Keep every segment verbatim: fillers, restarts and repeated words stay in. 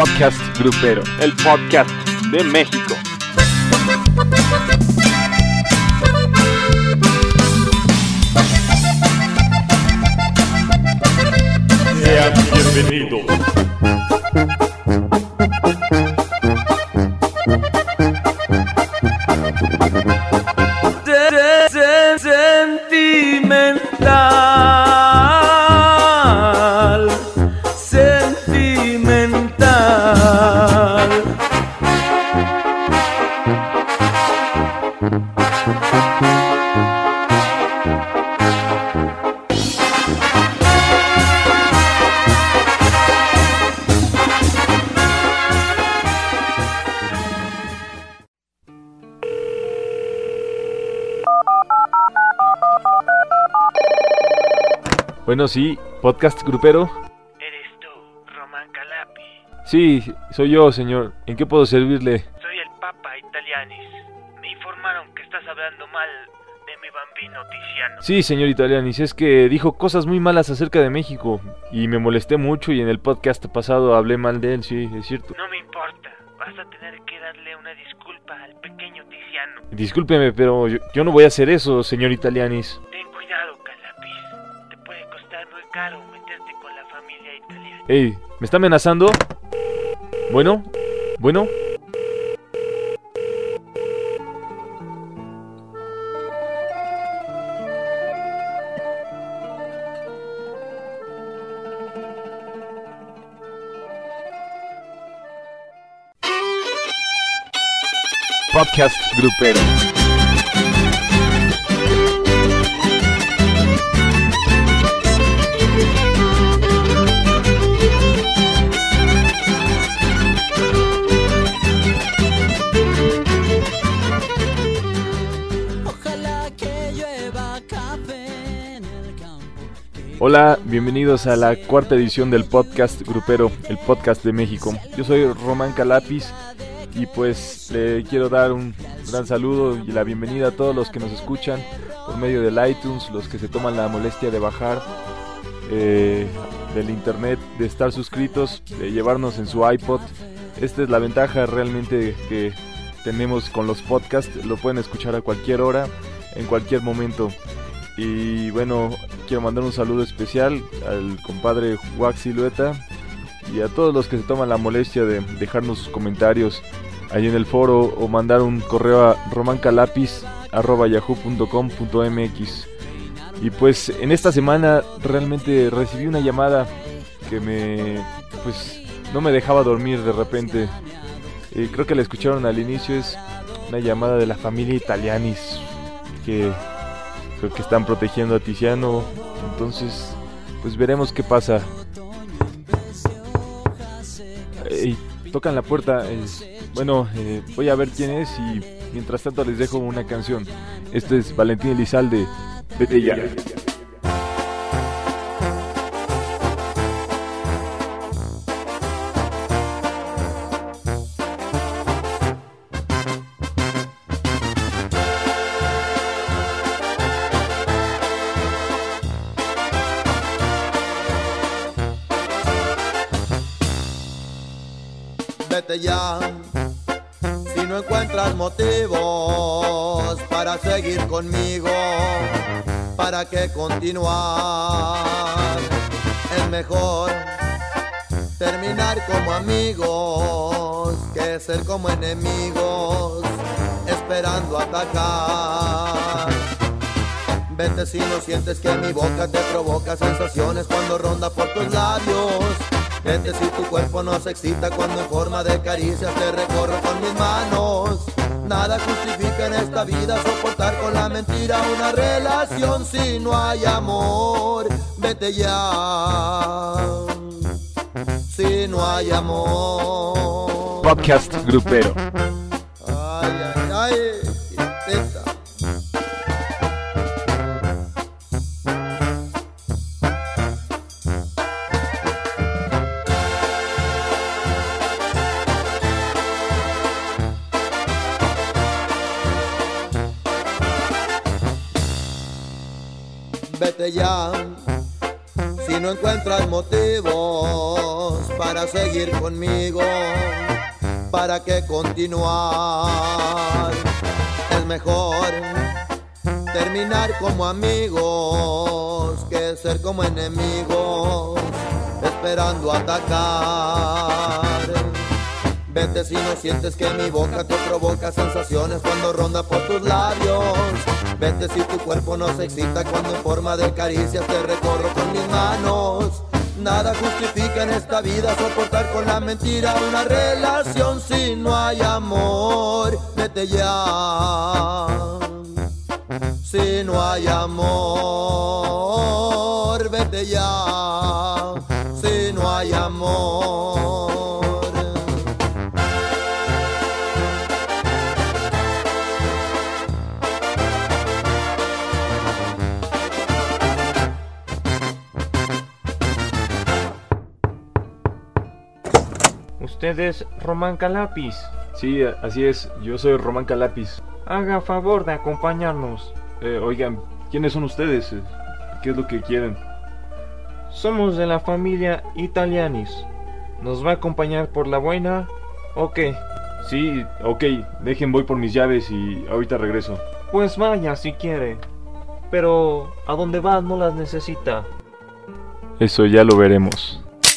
Podcast Grupero, el podcast de México. Sean bienvenidos. Sentimental, sentimental. Bueno, sí, podcast grupero. ¿Eres tú, Román Calapi? Sí, soy yo, señor. ¿En qué puedo servirle? Soy el Papa Italianis. Me informaron que estás hablando mal de mi bambino Tiziano. Sí, señor Italianis, es que dijo cosas muy malas acerca de México y me molesté mucho y en el podcast pasado hablé mal de él, sí, es cierto. No me importa, vas a tener que darle una disculpa al pequeño Tiziano. Discúlpeme, pero yo, yo no voy a hacer eso, señor Italianis. Ten cuidado, Calapis. Te puede costar muy caro meterte con la familia italiana. Ey, ¿me está amenazando? Bueno, bueno. Podcast grupero. Ojalá que llueva café en el campo. Hola, bienvenidos a la cuarta edición del podcast grupero, el podcast de México. Yo soy Román Calapis y pues le quiero dar un gran saludo y la bienvenida a todos los que nos escuchan por medio del iTunes, los que se toman la molestia de bajar eh, del internet, de estar suscritos, de llevarnos en su iPod. Esta es la ventaja realmente que tenemos con los podcasts, lo pueden escuchar a cualquier hora, en cualquier momento. Y bueno, quiero mandar un saludo especial al compadre Wax Silueta y a todos los que se toman la molestia de dejarnos sus comentarios ahí en el foro o mandar un correo a romancalapis arroba yahoo punto com punto mx. Y pues en esta semana realmente recibí una llamada que me pues no me dejaba dormir de repente. Eh, creo que la escucharon al inicio, es una llamada de la familia Italianis que creo que están protegiendo a Tiziano. Entonces pues veremos qué pasa. Ey, tocan la puerta. eh, Bueno, eh, voy a ver quién es y mientras tanto les dejo una canción. Este es Valentín Elizalde, Vete ya. Vete ya, si no encuentras motivos para seguir conmigo, ¿para qué continuar? Es mejor terminar como amigos que ser como enemigos, esperando atacar. Vete si no sientes que mi boca te provoca sensaciones cuando ronda por tus labios. Vete si tu cuerpo no se excita cuando en forma de caricias te recorro con mis manos. Nada justifica en esta vida soportar con la mentira una relación si no hay amor. Vete ya, si no hay amor. Podcast grupero. Ay, ay, ay, quietita. Vete ya, Si no encuentras motivos para seguir conmigo, ¿para qué continuar? Es mejor terminar como amigos que ser como enemigos, esperando atacar. Vete si no sientes que mi boca te provoca sensaciones cuando ronda por tus labios. Vete si tu cuerpo no se excita cuando en forma de caricias te recorro con mis manos. Nada justifica en esta vida soportar con la mentira una relación si no hay amor. Vete ya. Si no hay amor, vete ya. Si no hay amor. ¿Usted es Román Calapis? Sí, así es, yo soy Román Calapis. Haga favor de acompañarnos. Eh, oigan, ¿quiénes son ustedes? ¿Qué es lo que quieren? Somos de la familia Italianis. ¿Nos va a acompañar por la buena o qué? Sí, ok, dejen, voy por mis llaves y ahorita regreso. Pues vaya si quiere. Pero a dónde va no las necesita. Eso ya lo veremos.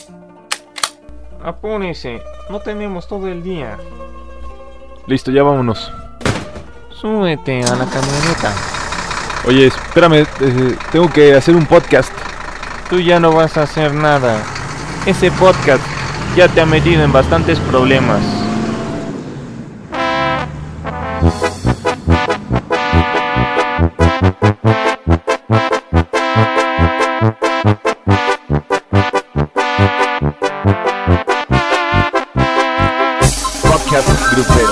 Apúrese, no tenemos todo el día. Listo, ya vámonos. Súbete a la camioneta. Oye, espérame, eh, tengo que hacer un podcast. Tú ya no vas a hacer nada. Ese podcast ya te ha metido en bastantes problemas. Podcast grupero.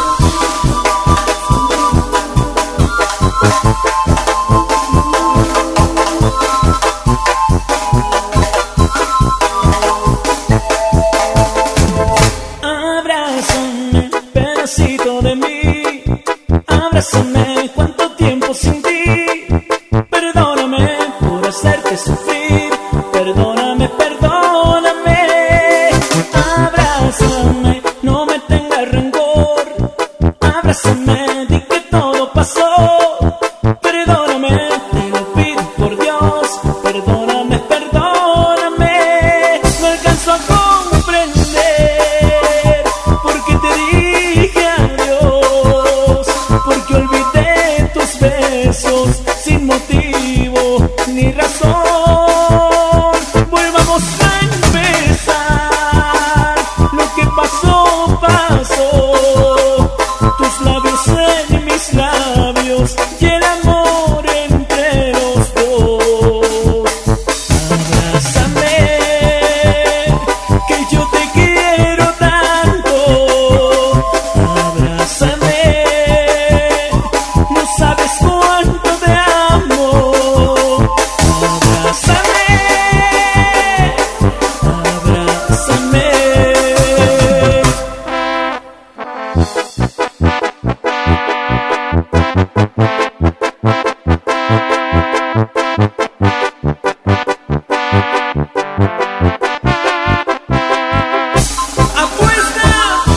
Abrázame, pedacito de mí. Abrázame, cuánto tiempo sin ti. Perdóname por hacerte sufrir. Perdóname, perdóname. Abrázame, no me tengas rencor. Abrázame, di que todo pasó. Perdóname, te lo pido por Dios. Perdóname, perdóname. No alcanzo a comprender por qué te dije adiós. Porque olvidé tus besos sin motivo ni razón. Volvamos a empezar. Lo que pasó, pasó. Tus labios en mis labios y el amor entre los dos. Abrázame, que yo te quiero tanto. Abrázame, no sabes cuánto te amo. Abrázame, abrázame. Apuesta.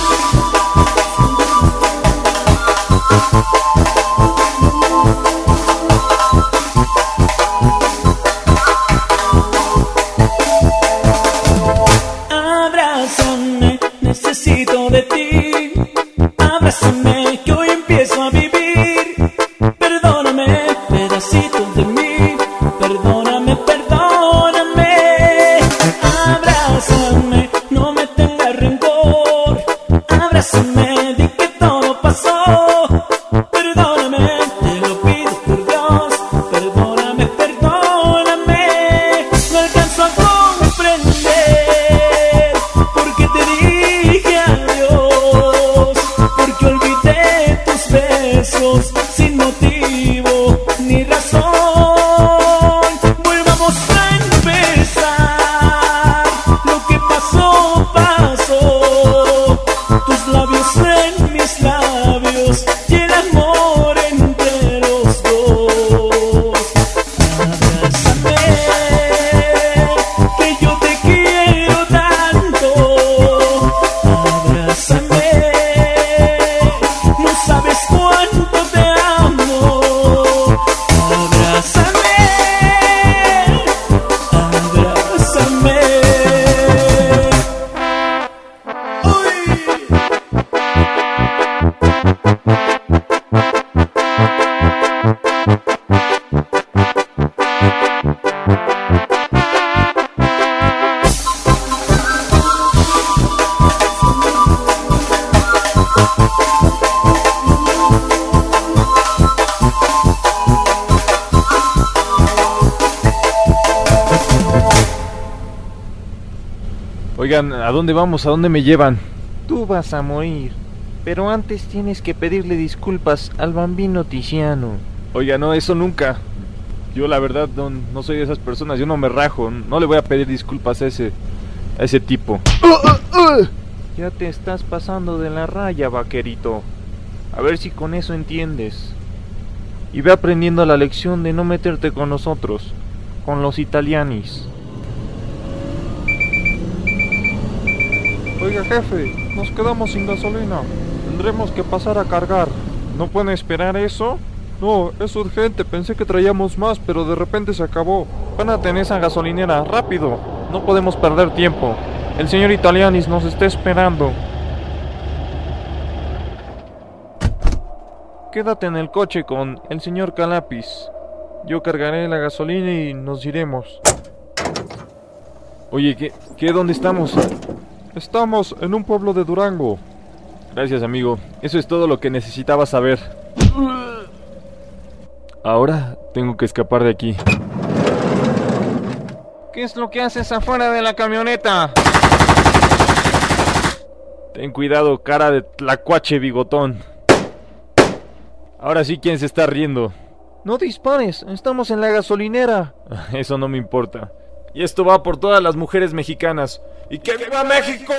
Abrázame, necesito de ti. Abrázame, que hoy empiezo a vivir. Perdóname, pedacito de mí. Perdóname, perdóname. Abrázame, no me tengas rencor. Abrázame, di que todo pasó. Perdóname, te lo pido por Dios. Perdóname, perdóname. No alcanzo a comprender por qué te dije adiós. Porque olvidé tus besos sin motivo ni razón. Oigan, ¿a dónde vamos? ¿A dónde me llevan? Tú vas a morir, pero antes tienes que pedirle disculpas al Bambino Tiziano. Oiga, no, eso nunca. Yo la verdad no, no soy de esas personas, yo no me rajo. No le voy a pedir disculpas a ese, a ese tipo. Ya te estás pasando de la raya, vaquerito. A ver si con eso entiendes. Y ve aprendiendo la lección de no meterte con nosotros, con los italianis. Oiga, jefe, nos quedamos sin gasolina. Tendremos que pasar a cargar. ¿No pueden esperar eso? No, es urgente. Pensé que traíamos más, pero de repente se acabó. Van a tener esa gasolinera, rápido. No podemos perder tiempo. El señor Italianis nos está esperando. Quédate en el coche con el señor Calapis. Yo cargaré la gasolina y nos iremos. Oye, ¿qué, qué dónde estamos? Estamos en un pueblo de Durango. Gracias, amigo. Eso es todo lo que necesitaba saber. Ahora tengo que escapar de aquí. ¿Qué es lo que haces afuera de la camioneta? Ten cuidado, cara de tlacuache bigotón. Ahora sí, ¿quién se está riendo? No dispares, estamos en la gasolinera. Eso no me importa. Y esto va por todas las mujeres mexicanas. ¡Y que viva México!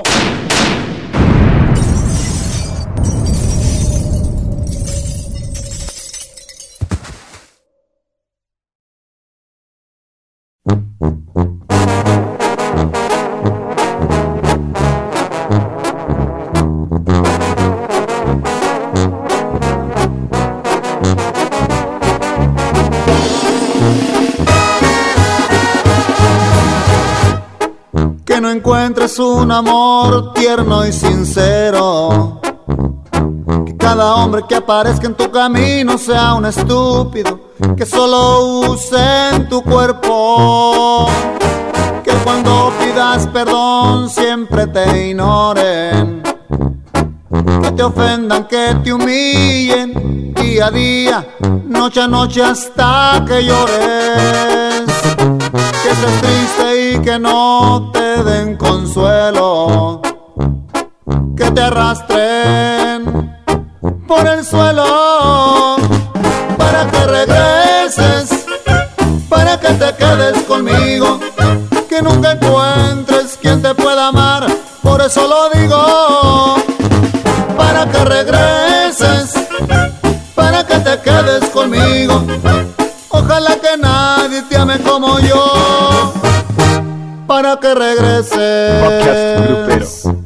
Que no encuentres un amor tierno y sincero, que cada hombre que aparezca en tu camino sea un estúpido, que solo usen tu cuerpo, que cuando pidas perdón siempre te ignoren, que te ofendan, que te humillen día a día, noche a noche hasta que llores, que estés triste y que no te den consuelo, que te arrastren por el suelo, para que regreses, para que te quedes conmigo, que nunca encuentres quien te pueda amar, por eso lo digo, para que regreses, para que te quedes conmigo, ojalá que nadie te ame como yo, para que regreses. Podcast grupero.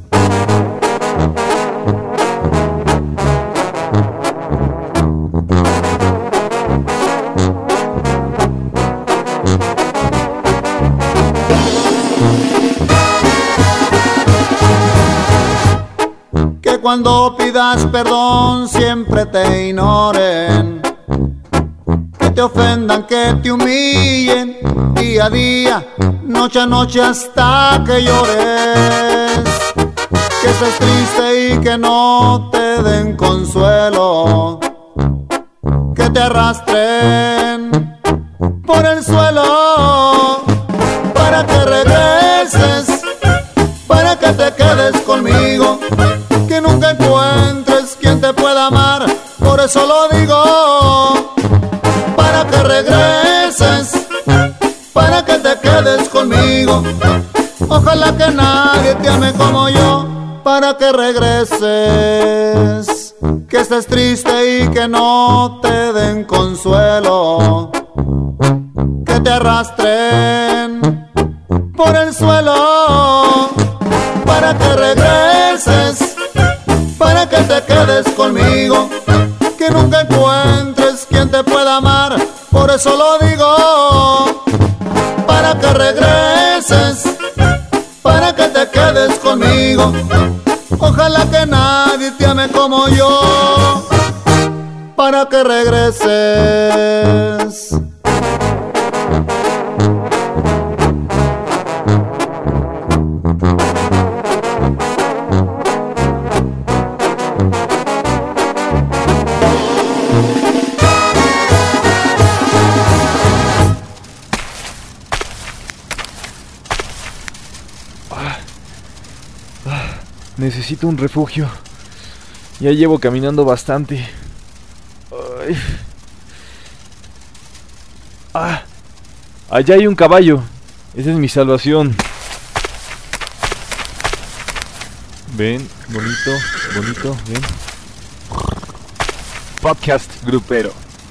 Que cuando pidas perdón siempre te ignoren, que te ofendan, que te humillen día a día, noche a noche hasta que llores, que estés triste y que no te den consuelo, que te arrastren por el suelo, para que regreses, para que te quedes conmigo, que nunca encuentres quien te pueda amar, por eso lo digo, para que regreses, para que te quedes conmigo, ojalá que nadie te ame como yo, para que regreses, que estés triste y que no te den consuelo, que te arrastren por el suelo, para que regreses, para que te quedes conmigo, que nunca encuentres quien te pueda amar, por eso lo digo, para que regreses, para que te quedes conmigo, ojalá que nadie te ame como yo, para que regreses. Ah. Necesito un refugio. Ya llevo caminando bastante. Ay. Ah, allá hay un caballo. Esa es mi salvación. Ven, bonito, bonito, ven. Podcast grupero.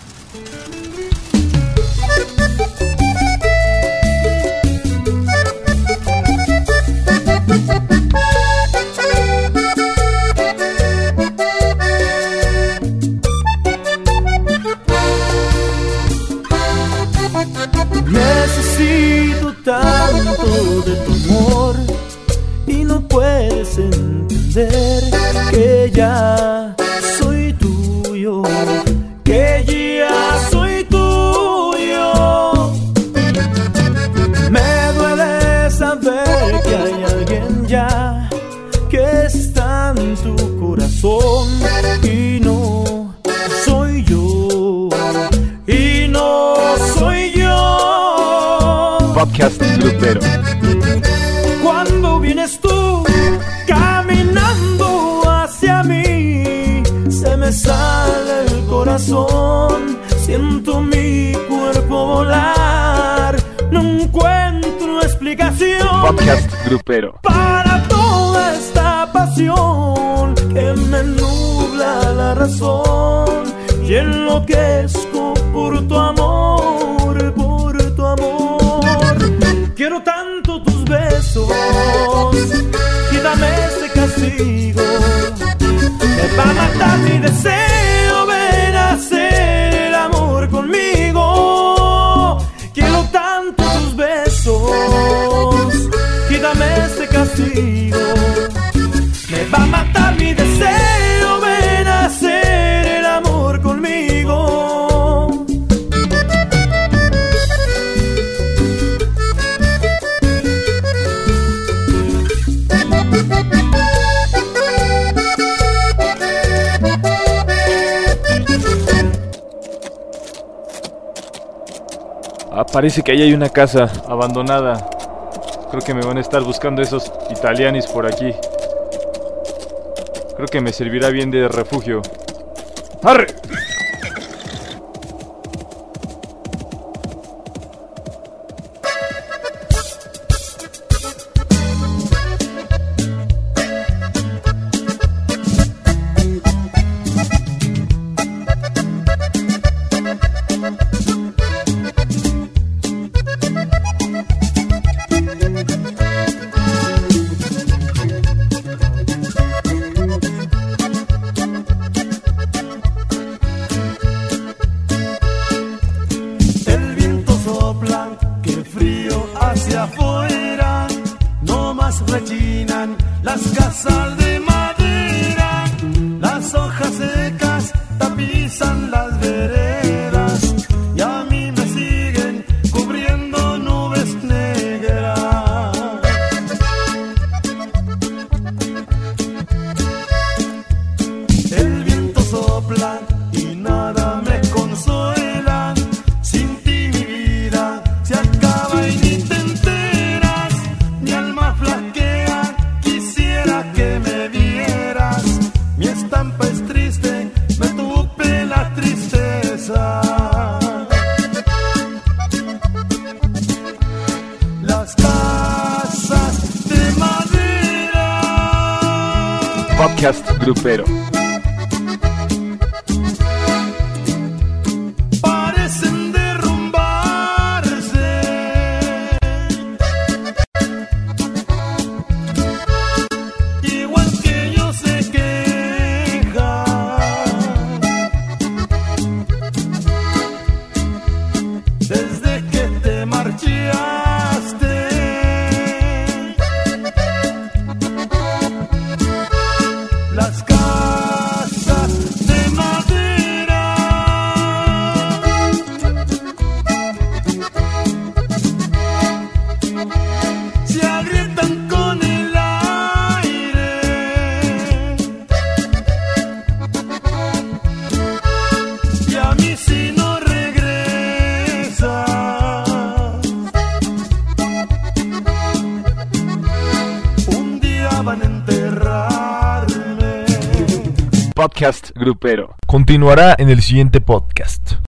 Necesito tanto de tu amor y no puedes entender que ya soy tuyo, que ya soy tuyo. Me duele saber que hay alguien ya que está en tu corazón y no soy yo, y no soy yo. Podcast grupero. Cuando vienes tú caminando hacia mí, se me sale el corazón, siento mi cuerpo volar, no encuentro explicación. Podcast grupero. Para toda esta pasión que me nubla la razón y enloquezco por tu amor, por tu amor. Quiero tanto tus besos, quítame este castigo, me va a matar mi deseo, ven a hacer el amor conmigo. Quiero tanto tus besos, quítame este castigo, me va a matar mi deseo, ven a hacer el amor conmigo. Ah, parece que ahí hay una casa abandonada. Creo que me van a estar buscando esos italianis por aquí. Creo que me servirá bien de refugio. ¡Arre! Rechinan las casas de madera, las hojas secas tapizan las veredas y a mí me siguen cubriendo nubes negras. El viento sopla y nada me consuela, sin ti mi vida se acaba y ni te enteras, mi alma flaquea, quisiera que me vieras, mi estampa es triste, me tupe la tristeza. Las casas de madera. Podcast grupero. Parecen derrumbarse, igual que yo se queja. Desde que te marchaste, las casas de madera se agrietan con el aire y a mí si no regresa podcast grupero. Continuará en el siguiente podcast.